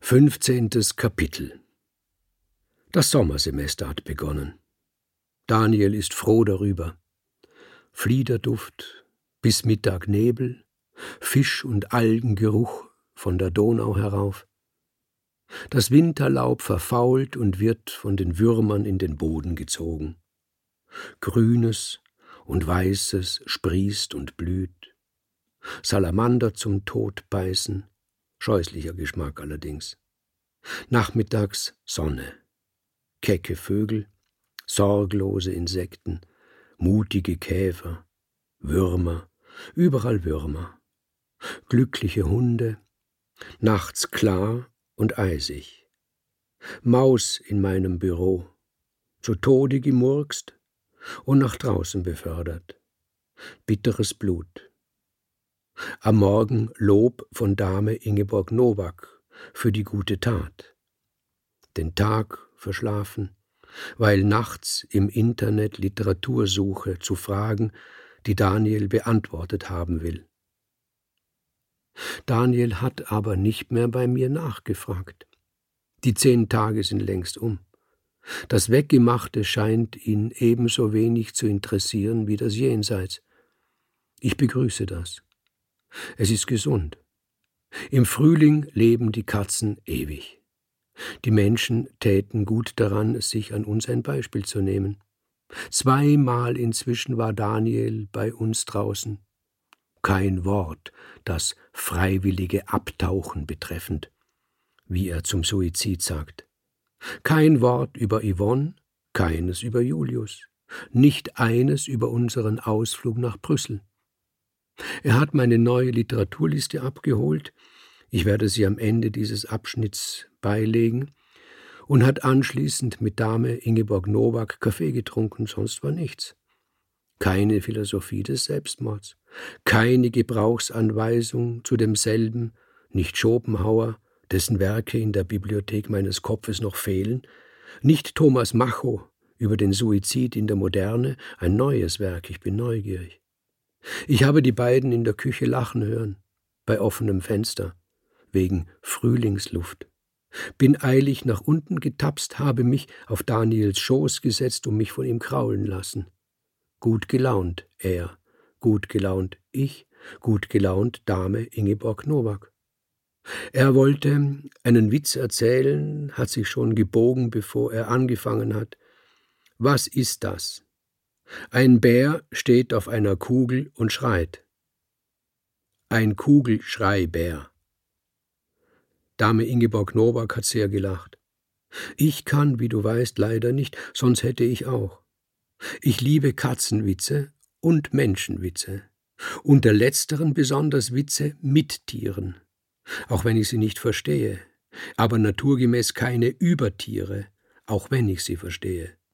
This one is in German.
15. Kapitel. Das Sommersemester hat begonnen. Daniel ist froh darüber. Fliederduft, bis Mittag Nebel, Fisch- und Algengeruch von der Donau herauf. Das Winterlaub verfault und wird von den Würmern in den Boden gezogen. Grünes und Weißes sprießt und blüht. Salamander zum Tod beißen, scheußlicher Geschmack allerdings. Nachmittags Sonne, kecke Vögel, sorglose Insekten, mutige Käfer, Würmer, überall Würmer, glückliche Hunde, nachts klar und eisig. Maus in meinem Büro, zu Tode gemurkst und nach draußen befördert. Bitteres Blut. Am Morgen Lob von Dame Ingeborg Nowak für die gute Tat. Den Tag verschlafen, weil nachts im Internet Literatur suche zu Fragen, die Daniel beantwortet haben will. Daniel hat aber nicht mehr bei mir nachgefragt. Die 10 Tage sind längst um. Das Weggemachte scheint ihn ebenso wenig zu interessieren wie das Jenseits. Ich begrüße das. Es ist gesund. Im Frühling leben die Katzen ewig. Die Menschen täten gut daran, sich an uns ein Beispiel zu nehmen. 2-mal inzwischen war Daniel bei uns draußen. Kein Wort, das freiwillige Abtauchen betreffend, wie er zum Suizid sagt. Kein Wort über Yvonne, keines über Julius, nicht eines über unseren Ausflug nach Brüssel. Er hat meine neue Literaturliste abgeholt, ich werde sie am Ende dieses Abschnitts beilegen, und hat anschließend mit Dame Ingeborg Nowak Kaffee getrunken, sonst war nichts. Keine Philosophie des Selbstmords, keine Gebrauchsanweisung zu demselben, nicht Schopenhauer, dessen Werke in der Bibliothek meines Kopfes noch fehlen, nicht Thomas Macho über den Suizid in der Moderne, ein neues Werk, ich bin neugierig. Ich habe die beiden in der Küche lachen hören, bei offenem Fenster, wegen Frühlingsluft. Bin eilig nach unten getapst, habe mich auf Daniels Schoß gesetzt und mich von ihm kraulen lassen. Gut gelaunt er, gut gelaunt ich, gut gelaunt Dame Ingeborg Nowak. Er wollte einen Witz erzählen, hat sich schon gebogen, bevor er angefangen hat. Was ist das? Ein Bär steht auf einer Kugel und schreit. Ein Kugelschreibär. Dame Ingeborg Nowak hat sehr gelacht. Ich kann, wie du weißt, leider nicht, sonst hätte ich auch. Ich liebe Katzenwitze und Menschenwitze. Unter letzteren besonders Witze mit Tieren, auch wenn ich sie nicht verstehe, aber naturgemäß keine Übertiere, auch wenn ich sie verstehe.